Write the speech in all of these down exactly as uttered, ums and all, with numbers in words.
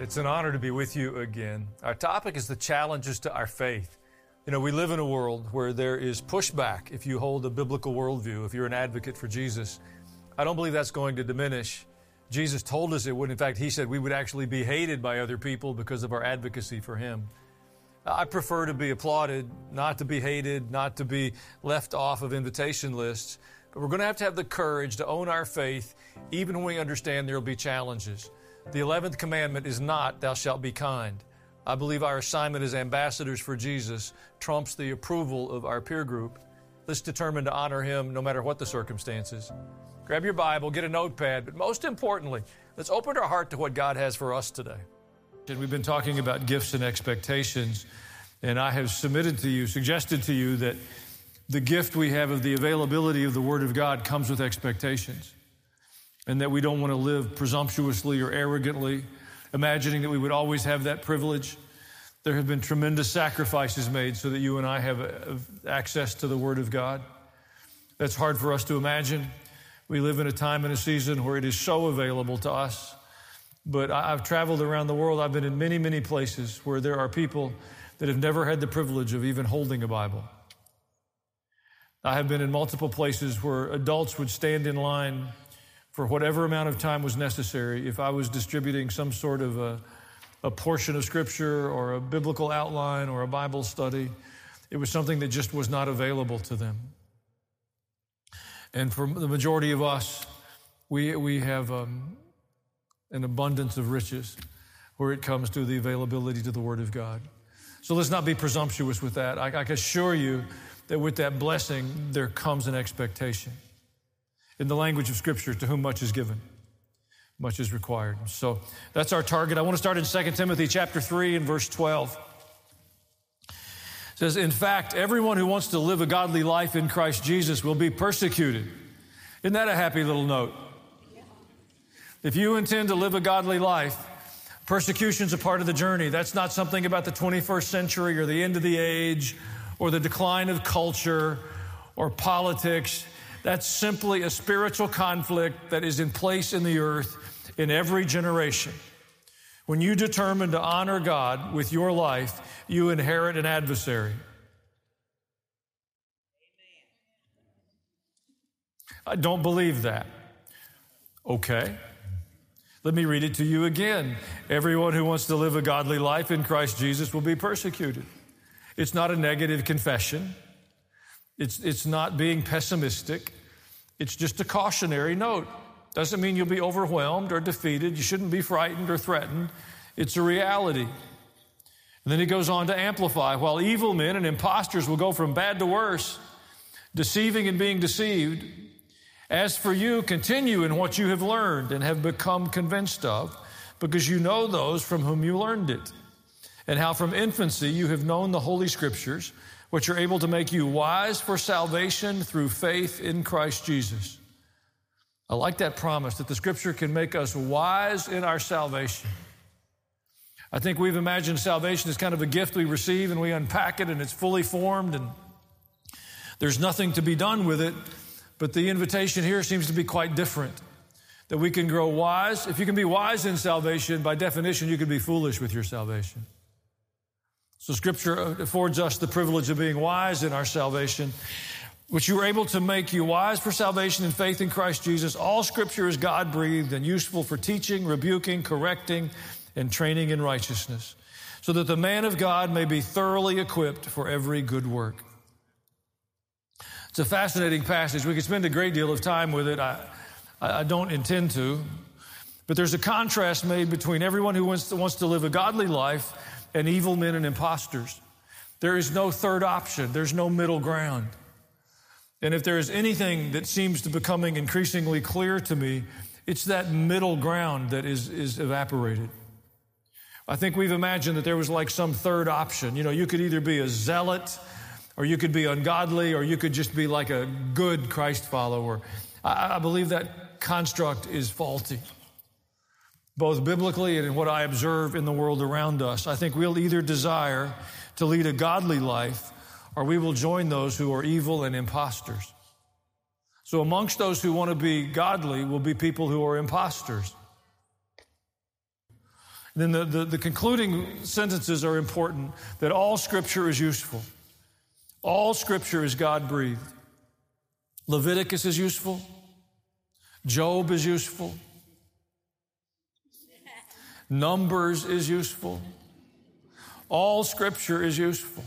It's an honor to be with you again. Our topic is the challenges to our faith. You know, we live in a world where there is pushback if you hold a biblical worldview, if you're an advocate for Jesus. I don't believe that's going to diminish. Jesus told us it would. In fact, he said we would actually be hated by other people because of our advocacy for him. I prefer to be applauded, not to be hated, not to be left off of invitation lists. But we're going to have to have the courage to own our faith, even when we understand there will be challenges. The eleventh commandment is not, thou shalt be kind. I believe our assignment as ambassadors for Jesus trumps the approval of our peer group. Let's determine to honor him no matter what the circumstances. Grab your Bible, get a notepad, but most importantly, let's open our heart to what God has for us today. And we've been talking about gifts and expectations, and I have submitted to you, suggested to you that the gift we have of the availability of the Word of God comes with expectations, and that we don't want to live presumptuously or arrogantly, imagining that we would always have that privilege. There have been tremendous sacrifices made so that you and I have access to the Word of God. That's hard for us to imagine. We live in a time and a season where it is so available to us. But I've traveled around the world. I've been in many, many places where there are people that have never had the privilege of even holding a Bible. I have been in multiple places where adults would stand in line for whatever amount of time was necessary if I was distributing some sort of a, a portion of Scripture or a biblical outline or a Bible study. It was something that just was not available to them. And for the majority of us, we, we have um, an abundance of riches where it comes to the availability to the Word of God. So let's not be presumptuous with that. I, I can assure you that with that blessing, there comes an expectation. In the language of Scripture, to whom much is given, much is required. So that's our target. I want to start in Second Timothy chapter three and verse twelve. It says, in fact, everyone who wants to live a godly life in Christ Jesus will be persecuted. Isn't that a happy little note? If you intend to live a godly life, persecution's a part of the journey. That's not something about the twenty-first century or the end of the age or the decline of culture or politics. That's simply a spiritual conflict that is in place in the earth in every generation. When you determine to honor God with your life, you inherit an adversary. I don't believe that. Okay. Let me read it to you again. Everyone who wants to live a godly life in Christ Jesus will be persecuted. It's not a negative confession. It's, it's not being pessimistic. It's just a cautionary note. Doesn't mean you'll be overwhelmed or defeated. You shouldn't be frightened or threatened. It's a reality. And then he goes on to amplify. While evil men and impostors will go from bad to worse, deceiving and being deceived, as for you, continue in what you have learned and have become convinced of, because you know those from whom you learned it, and how from infancy you have known the Holy Scriptures, which are able to make you wise for salvation through faith in Christ Jesus. I like that promise that the Scripture can make us wise in our salvation. I think we've imagined salvation as kind of a gift we receive and we unpack it and it's fully formed and there's nothing to be done with it. But the invitation here seems to be quite different, that we can grow wise. If you can be wise in salvation, by definition, you can be foolish with your salvation. So Scripture affords us the privilege of being wise in our salvation, which you are able to make you wise for salvation and faith in Christ Jesus. All Scripture is God-breathed and useful for teaching, rebuking, correcting, and training in righteousness, so that the man of God may be thoroughly equipped for every good work. It's a fascinating passage. We could spend a great deal of time with it. I, I don't intend to. But there's a contrast made between everyone who wants to, wants to live a godly life and evil men and impostors. There is no third option. There's no middle ground. And if there is anything that seems to becoming increasingly clear to me, it's that middle ground that is, is evaporated. I think we've imagined that there was like some third option. You know, you could either be a zealot, or you could be ungodly, or you could just be like a good Christ follower. I, I believe that construct is faulty, both biblically and in what I observe in the world around us. I think we'll either desire to lead a godly life, or we will join those who are evil and impostors. So amongst those who want to be godly will be people who are impostors. Then the, the, the concluding sentences are important, that all Scripture is useful. All Scripture is God-breathed. Leviticus is useful. Job is useful. Numbers is useful. All Scripture is useful.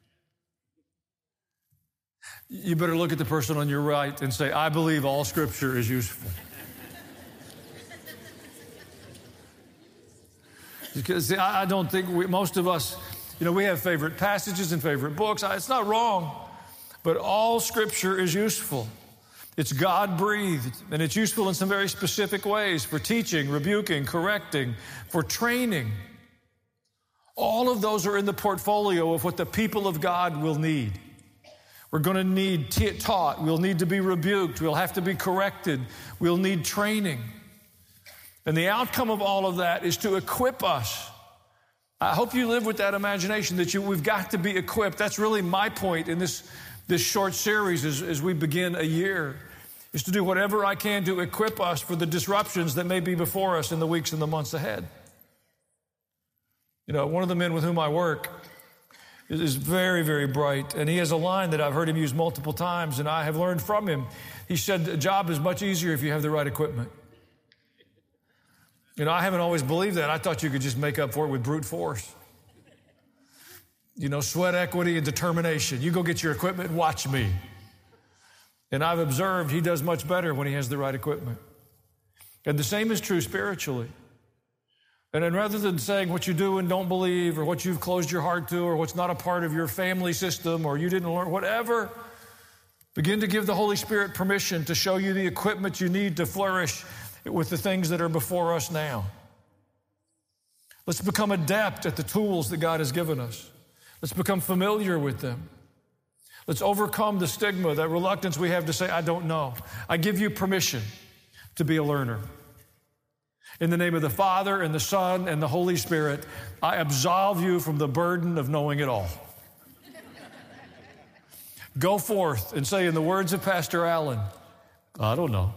You better look at the person on your right and say, I believe all Scripture is useful. Because see, I don't think we, most of us, you know, we have favorite passages and favorite books. It's not wrong, but all Scripture is useful. It's God-breathed, and it's useful in some very specific ways for teaching, rebuking, correcting, for training. All of those are in the portfolio of what the people of God will need. We're going to need t- taught. We'll need to be rebuked. We'll have to be corrected. We'll need training. And the outcome of all of that is to equip us. I hope you live with that imagination that you, we've got to be equipped. That's really my point in this, this short series as, as we begin a year, is to do whatever I can to equip us for the disruptions that may be before us in the weeks and the months ahead. You know, one of the men with whom I work is, is very, very bright, and he has a line that I've heard him use multiple times, and I have learned from him. He said, a job is much easier if you have the right equipment. You know, I haven't always believed that. I thought you could just make up for it with brute force. You know, sweat equity and determination. You go get your equipment and watch me. And I've observed he does much better when he has the right equipment. And the same is true spiritually. And then rather than saying what you do and don't believe, or what you've closed your heart to, or what's not a part of your family system, or you didn't learn, whatever, begin to give the Holy Spirit permission to show you the equipment you need to flourish with the things that are before us now. Let's become adept at the tools that God has given us. Let's become familiar with them. Let's overcome the stigma, that reluctance we have to say, I don't know. I give you permission to be a learner. In the name of the Father and the Son and the Holy Spirit, I absolve you from the burden of knowing it all. Go forth and say, in the words of Pastor Allen, I don't know,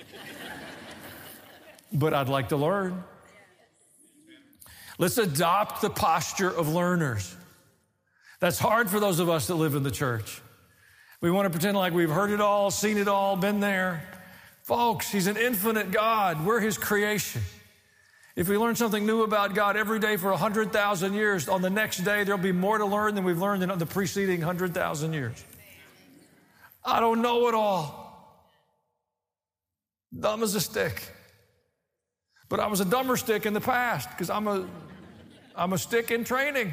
but I'd like to learn. Let's adopt the posture of learners. That's hard for those of us that live in the church. We want to pretend like we've heard it all, seen it all, been there. Folks, He's an infinite God. We're His creation. If we learn something new about God every day for one hundred thousand years, on the next day there'll be more to learn than we've learned in the preceding one hundred thousand years. I don't know it all. Dumb as a stick. But I was a dumber stick in the past because I'm a, I'm a stick in training.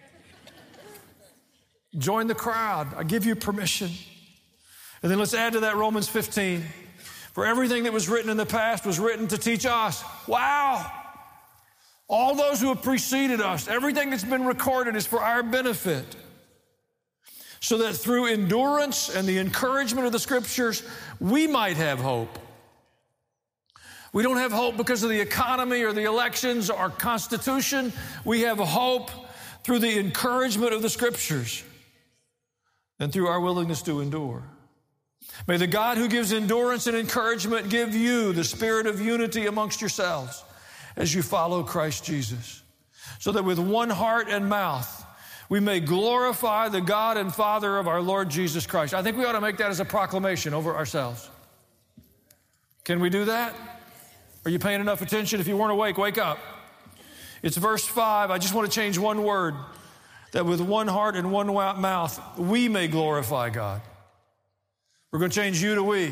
Join the crowd. I give you permission. And then let's add to that Romans fifteen. For everything that was written in the past was written to teach us. Wow. All those who have preceded us, everything that's been recorded is for our benefit. So that through endurance and the encouragement of the Scriptures, we might have hope. We don't have hope because of the economy or the elections or our Constitution. We have hope through the encouragement of the Scriptures and through our willingness to endure. May the God who gives endurance and encouragement give you the spirit of unity amongst yourselves as you follow Christ Jesus, so that with one heart and mouth we may glorify the God and Father of our Lord Jesus Christ. I think we ought to make that as a proclamation over ourselves. Can we do that? Are you paying enough attention? If you weren't awake, wake up. It's verse five. I just want to change one word. That with one heart and one mouth, we may glorify God. We're going to change you to we.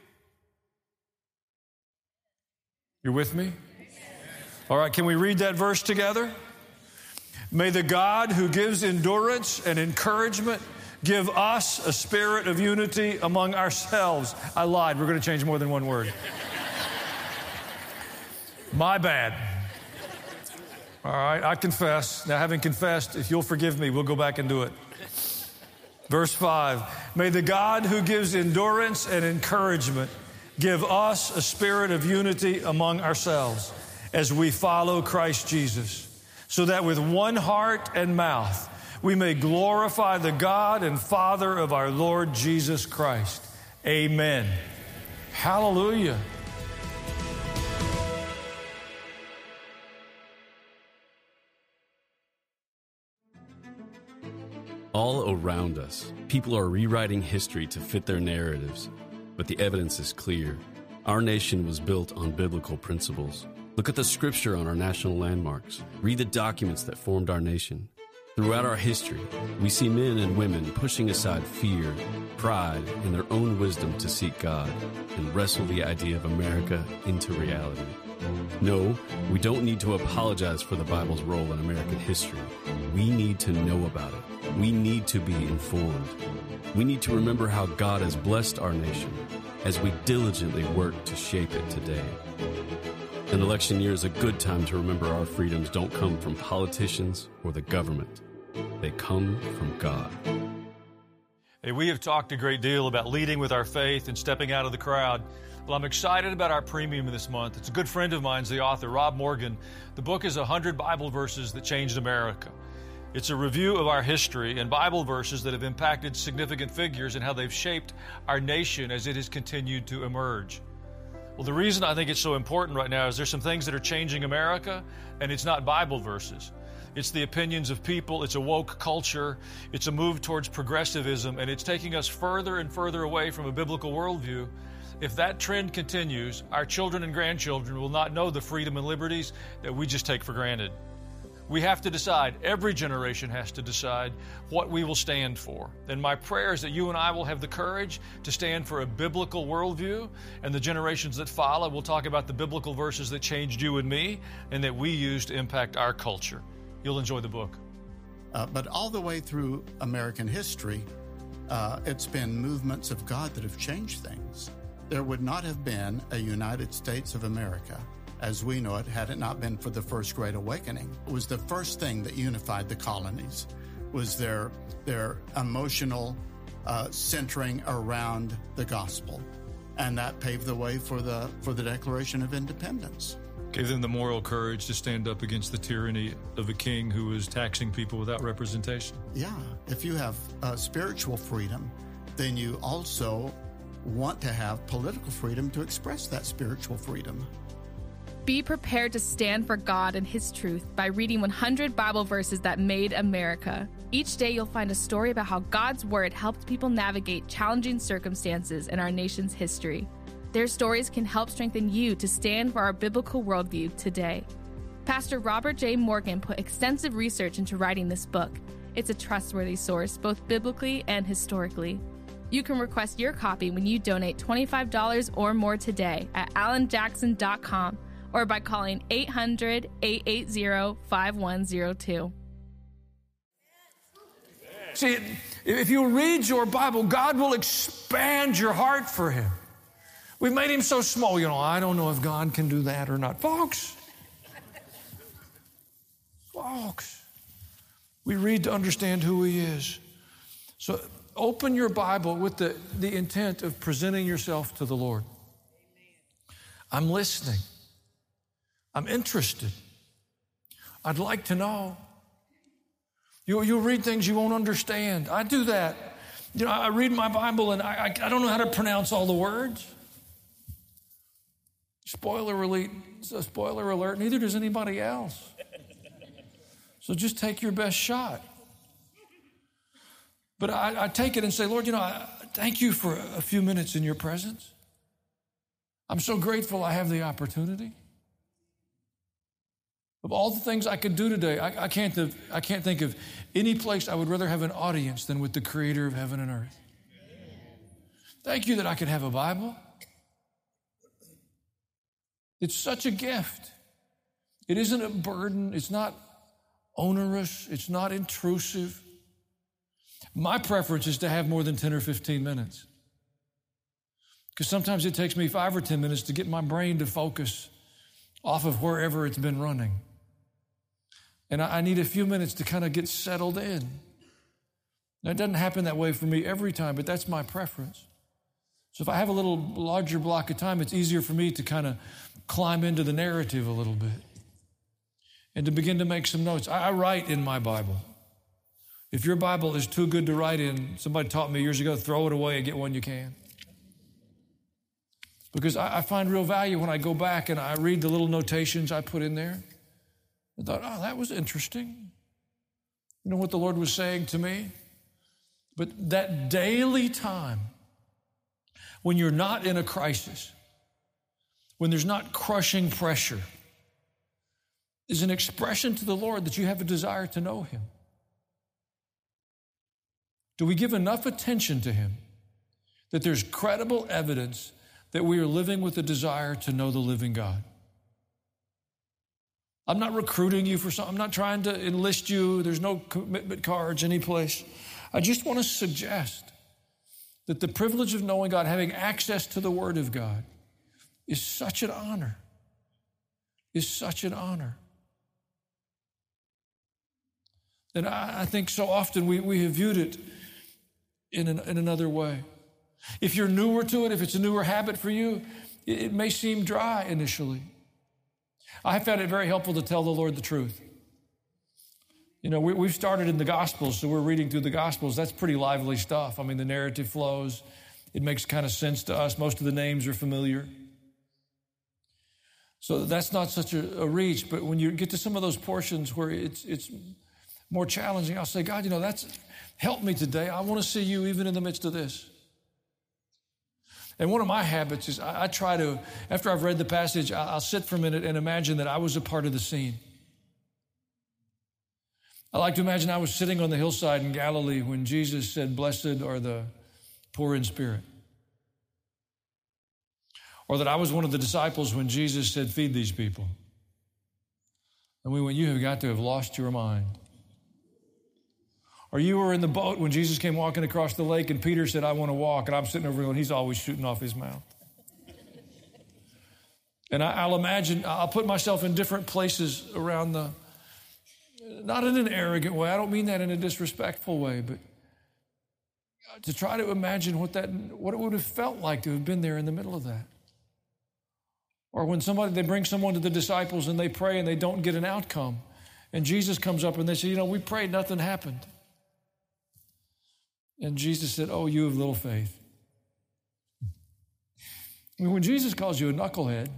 You're with me? All right, can we read that verse together? May the God who gives endurance and encouragement give us a spirit of unity among ourselves. I lied. We're going to change more than one word. My bad. All right, I confess. Now, having confessed, if you'll forgive me, we'll go back and do it. Verse five, may the God who gives endurance and encouragement give us a spirit of unity among ourselves as we follow Christ Jesus, so that with one heart and mouth we may glorify the God and Father of our Lord Jesus Christ. Amen. Hallelujah. All around us, people are rewriting history to fit their narratives, but the evidence is clear. Our nation was built on biblical principles. Look at the scripture on our national landmarks. Read the documents that formed our nation. Throughout our history, we see men and women pushing aside fear, pride, and their own wisdom to seek God and wrestle the idea of America into reality. No, we don't need to apologize for the Bible's role in American history. We need to know about it. We need to be informed. We need to remember how God has blessed our nation as we diligently work to shape it today. An election year is a good time to remember our freedoms don't come from politicians or the government. They come from God. Hey, we have talked a great deal about leading with our faith and stepping out of the crowd. Well, I'm excited about our premium this month. It's a good friend of mine's, the author, Rob Morgan. The book is one hundred Bible Verses That Changed America. It's a review of our history and Bible verses that have impacted significant figures and how they've shaped our nation as it has continued to emerge. Well, the reason I think it's so important right now is there's some things that are changing America, and it's not Bible verses. It's the opinions of people, it's a woke culture, it's a move towards progressivism, and it's taking us further and further away from a biblical worldview. If that trend continues, our children and grandchildren will not know the freedom and liberties that we just take for granted. We have to decide, every generation has to decide what we will stand for. And my prayer is that you and I will have the courage to stand for a biblical worldview, and the generations that follow will talk about the biblical verses that changed you and me and that we use to impact our culture. You'll enjoy the book. Uh, but all the way through American history, uh, it's been movements of God that have changed things. There would not have been a United States of America as we know it had it not been for the First Great Awakening. It was the first thing that unified the colonies, was their, their emotional uh, centering around the gospel. And that paved the way for the, for the Declaration of Independence. Gave them the moral courage to stand up against the tyranny of a king who was taxing people without representation. Yeah, if you have uh, spiritual freedom, then you also want to have political freedom to express that spiritual freedom. Be prepared to stand for God and His truth by reading one hundred Bible Verses That Made America. Each day you'll find a story about how God's Word helped people navigate challenging circumstances in our nation's history. Their stories can help strengthen you to stand for our biblical worldview today. Pastor Robert J. Morgan put extensive research into writing this book. It's a trustworthy source, both biblically and historically. You can request your copy when you donate twenty-five dollars or more today at alan jackson dot com or by calling eight hundred, eight eight zero, five one zero two. See, if you read your Bible, God will expand your heart for Him. We've made Him so small, you know, I don't know if God can do that or not. Folks, folks, we read to understand who He is. So open your Bible with the, the intent of presenting yourself to the Lord. I'm listening. I'm interested. I'd like to know. You, you'll read things you won't understand. I do that. You know, I read my Bible and I, I, I don't know how to pronounce all the words. Spoiler alert, spoiler alert, neither does anybody else. So just take your best shot. But I, I take it and say, Lord, you know, I, thank you for a few minutes in your presence. I'm so grateful I have the opportunity. Of all the things I could do today, I, I, can't have, I can't think of any place I would rather have an audience than with the Creator of heaven and earth. Thank you that I could have a Bible. It's such a gift. It isn't a burden. It's not onerous. It's not intrusive. My preference is to have more than ten or fifteen minutes. Because sometimes it takes me five or ten minutes to get my brain to focus off of wherever it's been running. And I need a few minutes to kind of get settled in. Now, it doesn't happen that way for me every time, but that's my preference. So if I have a little larger block of time, it's easier for me to kind of climb into the narrative a little bit and to begin to make some notes. I, I write in my Bible. If your Bible is too good to write in, somebody taught me years ago, throw it away and get one you can. Because I, I find real value when I go back and I read the little notations I put in there. I thought, oh, that was interesting. You know what the Lord was saying to me? But that daily time when you're not in a crisis, when there's not crushing pressure, is an expression to the Lord that you have a desire to know Him. Do we give enough attention to Him that there's credible evidence that we are living with a desire to know the living God? I'm not recruiting you for something. I'm not trying to enlist you. There's no commitment cards anyplace. I just want to suggest that the privilege of knowing God, having access to the Word of God, is such an honor. Is such an honor. And I, I think so often we, we have viewed it in, an, in another way. If you're newer to it, if it's a newer habit for you, it, it may seem dry initially. I found it very helpful to tell the Lord the truth. You know, we, we've started in the Gospels, so we're reading through the Gospels. That's pretty lively stuff. I mean, the narrative flows. It makes kind of sense to us. Most of the names are familiar. So that's not such a, a reach. But when you get to some of those portions where it's it's more challenging, I'll say, God, you know, that's help me today. I want to see you even in the midst of this. And one of my habits is I, I try to, after I've read the passage, I, I'll sit for a minute and imagine that I was a part of the scene. I like to imagine I was sitting on the hillside in Galilee when Jesus said, "Blessed are the poor in spirit." Or that I was one of the disciples when Jesus said, "Feed these people." And we went, "You have got to have lost your mind." Or you were in the boat when Jesus came walking across the lake and Peter said, "I want to walk." And I'm sitting over going, "He's always shooting off his mouth." And I, I'll imagine, I'll put myself in different places around the, not in an arrogant way. I don't mean that in a disrespectful way, but to try to imagine what that, what it would have felt like to have been there in the middle of that. Or when somebody, they bring someone to the disciples and they pray and they don't get an outcome. And Jesus comes up and they say, "You know, we prayed, nothing happened." And Jesus said, "Oh, you have little faith." I mean, when Jesus calls you a knucklehead,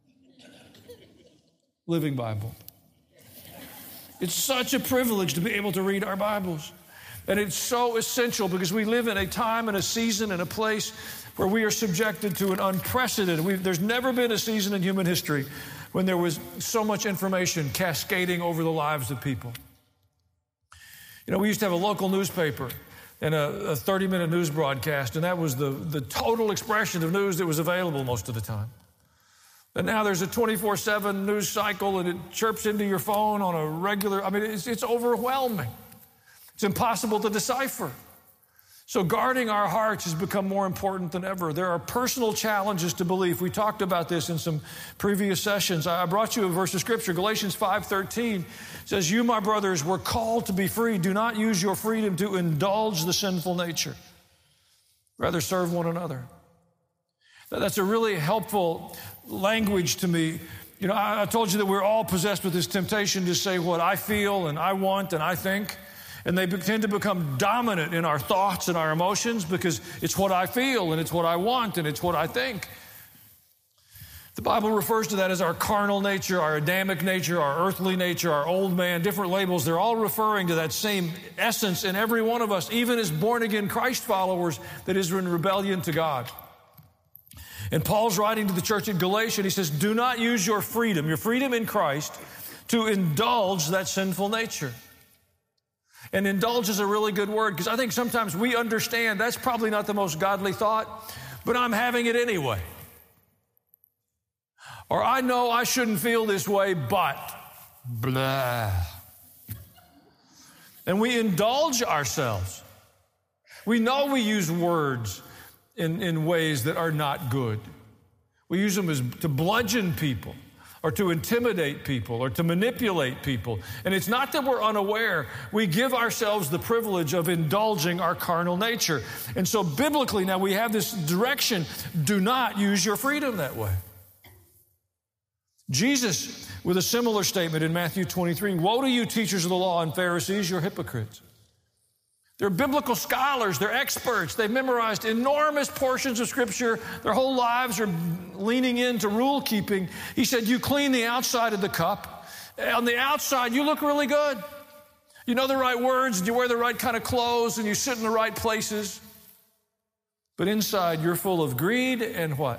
Living Bible, it's such a privilege to be able to read our Bibles. And it's so essential because we live in a time and a season and a place where we are subjected to an unprecedented, we've, there's never been a season in human history when there was so much information cascading over the lives of people. You know, we used to have a local newspaper and a thirty-minute news broadcast, and that was the, the total expression of news that was available most of the time. And now there's a twenty-four seven news cycle, and it chirps into your phone on a regular, I mean, it's, it's overwhelming. It's impossible to decipher. So guarding our hearts has become more important than ever. There are personal challenges to belief. We talked about this in some previous sessions. I brought you a verse of Scripture. Galatians five thirteen says, "You, my brothers, were called to be free. Do not use your freedom to indulge the sinful nature. Rather serve one another." That's a really helpful language to me. You know, I told you that we're all possessed with this temptation to say what I feel and I want and I think. And they tend to become dominant in our thoughts and our emotions because it's what I feel and it's what I want and it's what I think. The Bible refers to that as our carnal nature, our Adamic nature, our earthly nature, our old man, different labels. They're all referring to that same essence in every one of us, even as born-again Christ followers, that is in rebellion to God. And Paul's writing to the church in Galatia, he says, "Do not use your freedom, your freedom in Christ, to indulge that sinful nature." And indulge is a really good word because I think sometimes we understand that's probably not the most godly thought, but I'm having it anyway. Or I know I shouldn't feel this way, but blah. And we indulge ourselves. We know we use words in, in ways that are not good. We use them as to bludgeon people, or to intimidate people, or to manipulate people. And it's not that we're unaware. We give ourselves the privilege of indulging our carnal nature. And so biblically now we have this direction, do not use your freedom that way. Jesus, with a similar statement in Matthew twenty-three, "Woe to you, teachers of the law and Pharisees, you're hypocrites." They're biblical scholars. They're experts. They've memorized enormous portions of Scripture. Their whole lives are leaning into rule keeping. He said, "You clean the outside of the cup. On the outside, you look really good. You know the right words, and you wear the right kind of clothes, and you sit in the right places. But inside, you're full of greed and what?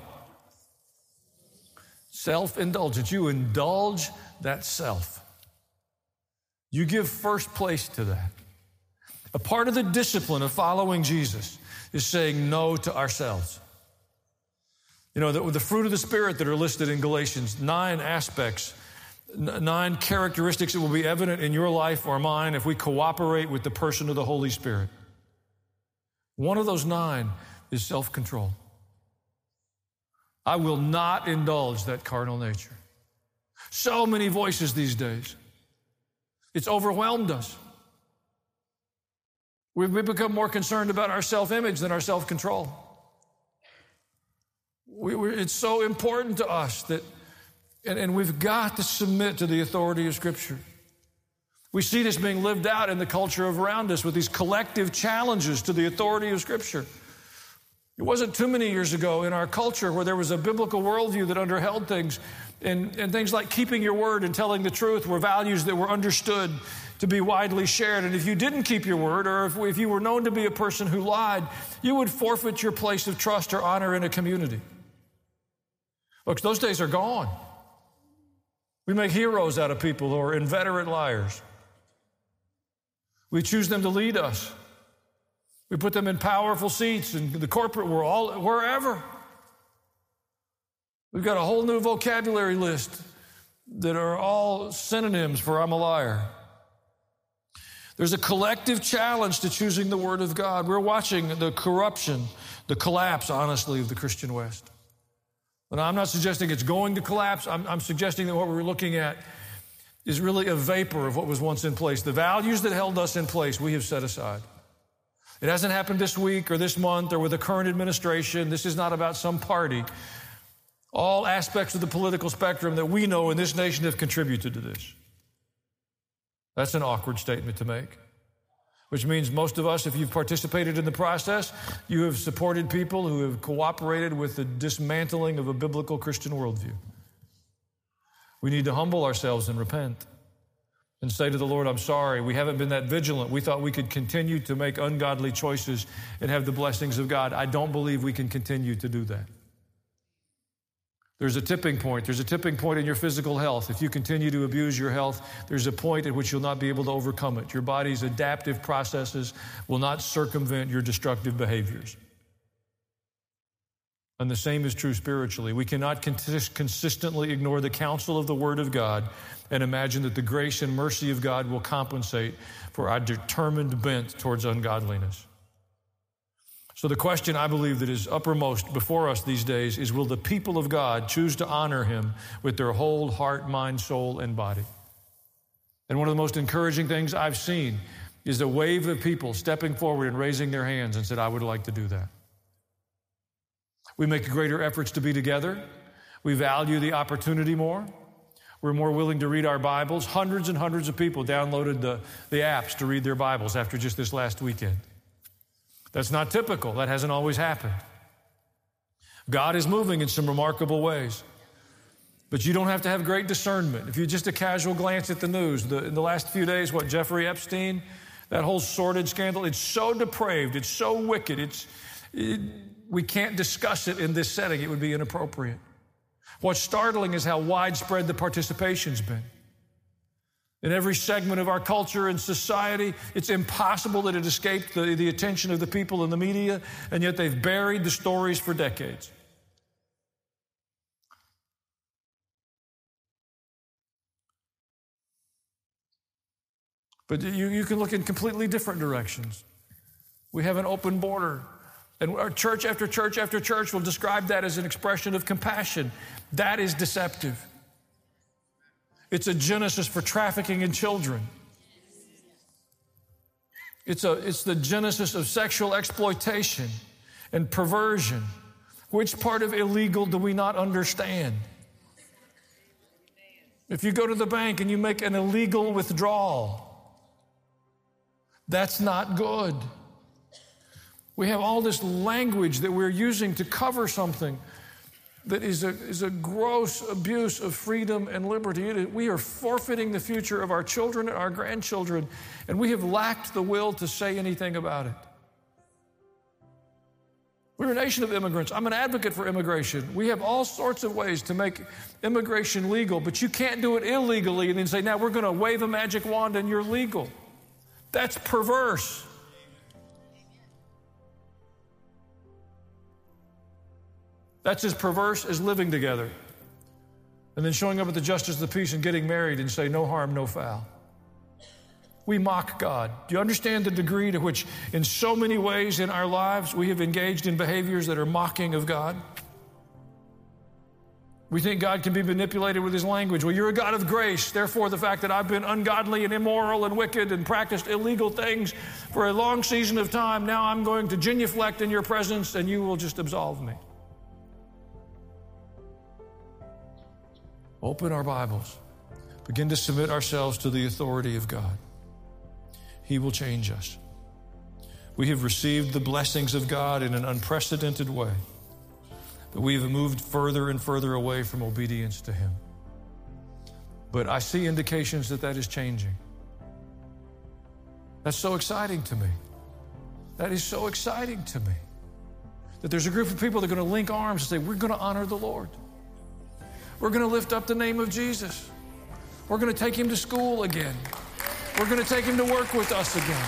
Self-indulgence. You indulge that self. You give first place to that. A part of the discipline of following Jesus is saying no to ourselves. You know, the, the fruit of the Spirit that are listed in Galatians, nine aspects, n- nine characteristics that will be evident in your life or mine if we cooperate with the person of the Holy Spirit. One of those nine is self-control. I will not indulge that carnal nature. So many voices these days. It's overwhelmed us. We've become more concerned about our self-image than our self-control. We, we, it's so important to us that, and, and we've got to submit to the authority of Scripture. We see this being lived out in the culture around us with these collective challenges to the authority of Scripture. It wasn't too many years ago in our culture where there was a biblical worldview that underheld things, and, and things like keeping your word and telling the truth were values that were understood to be widely shared. And if you didn't keep your word, or if, if you were known to be a person who lied, you would forfeit your place of trust or honor in a community. Look, those days are gone. We make heroes out of people who are inveterate liars. We choose them to lead us. We put them in powerful seats in the corporate world, all, wherever. We've got a whole new vocabulary list that are all synonyms for I'm a liar. There's a collective challenge to choosing the Word of God. We're watching the corruption, the collapse, honestly, of the Christian West. And I'm not suggesting it's going to collapse. I'm, I'm suggesting that what we're looking at is really a vapor of what was once in place. The values that held us in place, we have set aside. It hasn't happened this week or this month or with the current administration. This is not about some party. All aspects of the political spectrum that we know in this nation have contributed to this. That's an awkward statement to make, which means most of us, if you've participated in the process, you have supported people who have cooperated with the dismantling of a biblical Christian worldview. We need to humble ourselves and repent and say to the Lord, I'm sorry, we haven't been that vigilant. We thought we could continue to make ungodly choices and have the blessings of God. I don't believe we can continue to do that. There's a tipping point. There's a tipping point in your physical health. If you continue to abuse your health, there's a point at which you'll not be able to overcome it. Your body's adaptive processes will not circumvent your destructive behaviors. And the same is true spiritually. We cannot consist- consistently ignore the counsel of the Word of God and imagine that the grace and mercy of God will compensate for our determined bent towards ungodliness. So the question I believe that is uppermost before us these days is, will the people of God choose to honor Him with their whole heart, mind, soul, and body? And one of the most encouraging things I've seen is a wave of people stepping forward and raising their hands and said, I would like to do that. We make greater efforts to be together. We value the opportunity more. We're more willing to read our Bibles. Hundreds and hundreds of people downloaded the, the apps to read their Bibles after just this last weekend. That's not typical. That hasn't always happened. God is moving in some remarkable ways. But you don't have to have great discernment. If you just a casual glance at the news, the, in the last few days, what, Jeffrey Epstein, that whole sordid scandal, it's so depraved, it's so wicked, it's it, we can't discuss it in this setting. It would be inappropriate. What's startling is how widespread the participation's been. In every segment of our culture and society, it's impossible that it escaped the, the attention of the people in the media, and yet they've buried the stories for decades. But you, you can look in completely different directions. We have an open border, and our church after church after church will describe that as an expression of compassion. That is deceptive. It's a genesis for trafficking in children. It's, a, it's the genesis of sexual exploitation and perversion. Which part of illegal do we not understand? If you go to the bank and you make an illegal withdrawal, that's not good. We have all this language that we're using to cover something that is a, is a gross abuse of freedom and liberty. It is, we are forfeiting the future of our children and our grandchildren, and we have lacked the will to say anything about it. We're a nation of immigrants. I'm an advocate for immigration. We have all sorts of ways to make immigration legal, but you can't do it illegally and then say, now we're going to wave a magic wand and you're legal. That's perverse. That's as perverse as living together and then showing up at the justice of the peace and getting married and say, no harm, no foul. We mock God. Do you understand the degree to which in so many ways in our lives we have engaged in behaviors that are mocking of God? We think God can be manipulated with his language. Well, you're a God of grace. Therefore, the fact that I've been ungodly and immoral and wicked and practiced illegal things for a long season of time, now I'm going to genuflect in your presence and you will just absolve me. Open our Bibles. Begin to submit ourselves to the authority of God. He will change us. We have received the blessings of God in an unprecedented way, but we have moved further and further away from obedience to him. But I see indications that that is changing. That's so exciting to me. That is so exciting to me. That there's a group of people that are going to link arms and say, we're going to honor the Lord. We're going to lift up the name of Jesus. We're going to take him to school again. We're going to take him to work with us again.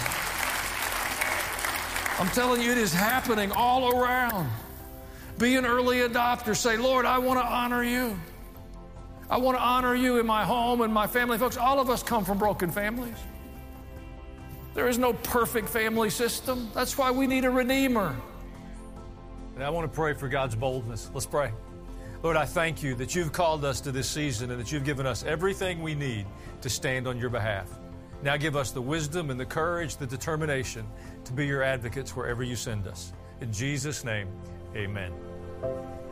I'm telling you, it is happening all around. Be an early adopter. Say, Lord, I want to honor you. I want to honor you in my home and my family. Folks, all of us come from broken families. There is no perfect family system. That's why we need a redeemer. And I want to pray for God's boldness. Let's pray. Lord, I thank you that you've called us to this season and that you've given us everything we need to stand on your behalf. Now give us the wisdom and the courage, the determination to be your advocates wherever you send us. In Jesus' name, amen.